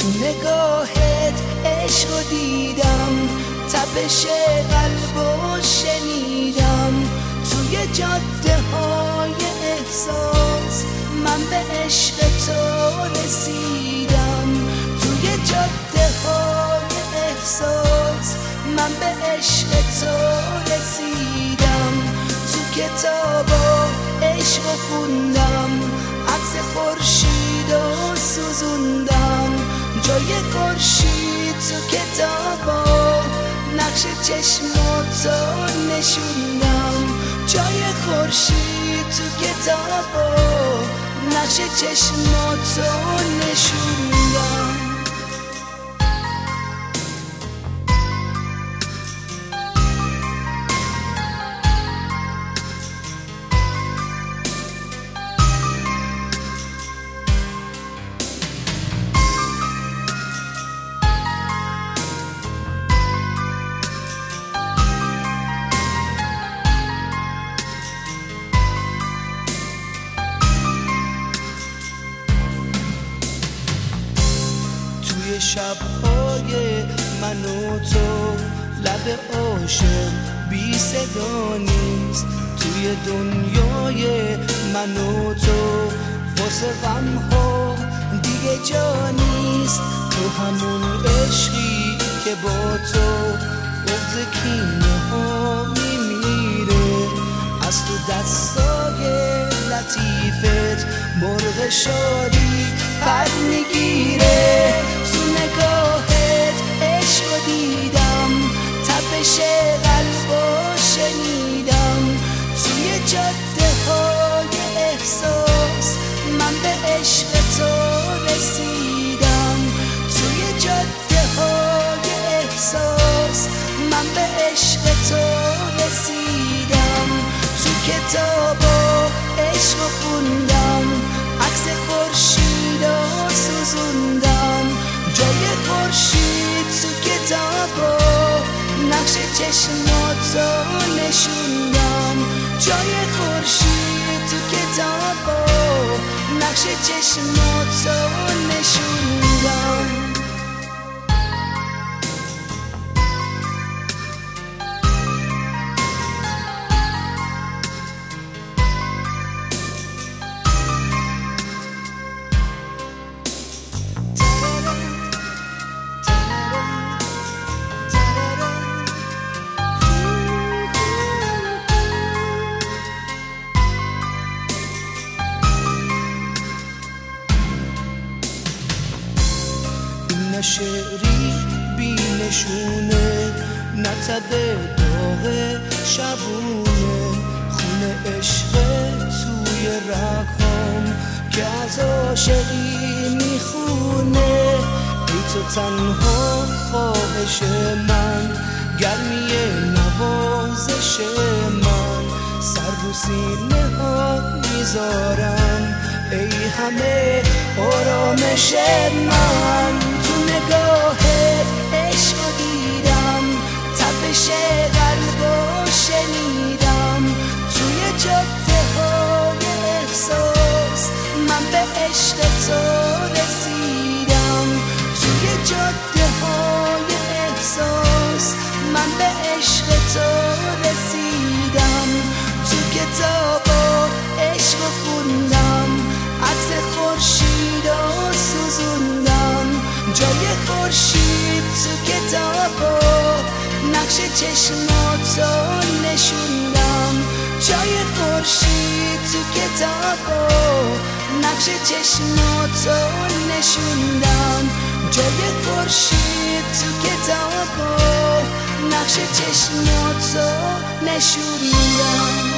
نگاهت عشقو دیدم، تپش قلبو شنیدم، توی جاده های احساس من به عشق تو رسیدم، توی جاده های احساس من به عشق تو رسیدم، تو کتابا عشقو خوندم، عکس خورشیدو سوزوندم، جای خورشید تو کتابا نقش چشماتو نشوندم، جای خورشید تو کتابا نقش چشماتو نشوندم. شب‌های من و تو لب عاشق بی صدا نیست، توی دنیای من و تو واسه غم‌ها دیگه جا نیست، تو همون عشقی که با تو بغض کینه ها میمیره، از تو دستای لطیفت مرغ شادی پر میگیره، تو نگاهت عشقو دیدم، تپش قلبو شنیدم، توی جاده های احساس من به عشق تو رسیدم، توی جاده های احساس من به عشق تو رسیدم، تو کتابا عشقو خوندم، عکس خورشیدو سوزوندم، جای خورشید تو کتابا نقش چشماتو نشوندم، جای خورشید تو کتابا نقش چشماتو نشوندم. نه شعری بی نشونه، نه تب داغ شبونه، خون عشق توی رگام که از عاشقی میخونه، ای تو تنها خواهش من، گرمی نوازش من، سر رو سینه ها میذارم، ای همه آرامش من، تو نگاهت عشقو دیدم، تپش قلبو شنیدم، توی جاده های احساس من به عشق تو رسیدم، توی جاده های احساس من به عشق تو رسیدم، تو کتابا عشقو خوندم، عکس خورشیدو سوزوندم، جای خورشید تو کتابا نقش چشماتو نشوندم، جای خورشید تو کتابا نقش چشماتو نشوندم، جای خورشید تو کتابا نقش چشماتو نشوندم.